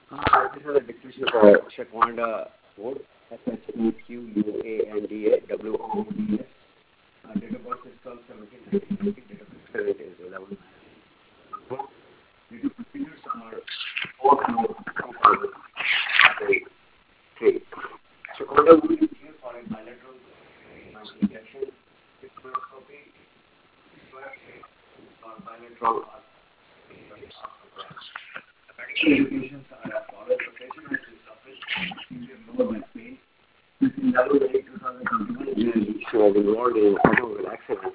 This is a dictation for Shakwanda Wood, SHEQUANDAWOODS. Date of birth is 12/17/1990. Date of expiry is 11. Date of procedures are 4/4/2003. Shakwanda Wood is here for a bilateral injection, fluoroscopy, or bilateral medical indications are as follows. The patient has been suffering from severe lower back pain. This is January 2021. She was involved in an automobile accident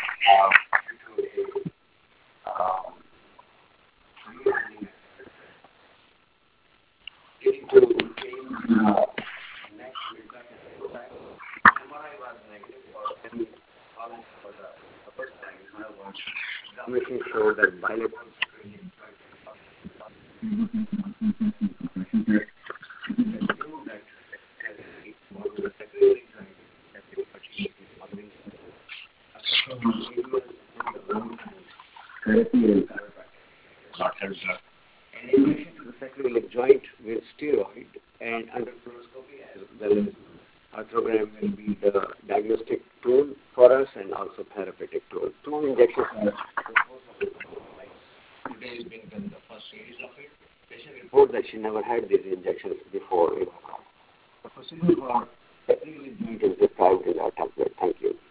leading to pain in the neck, mid-back, and lower back. MRI was negative for 10 hours for the first time. However, examination showed that bilateral therapy and chiropractic. An injection to the sacroiliac joint with steroid and under fluoroscopy as well as arthrogram will be the diagnostic tool for us and also therapeutic tool. 2 injections are the course of the life. Today is being done the first series of it. Patient report that she never had these injections before. The procedure for sacroiliac joint is described in our tablet. Thank you.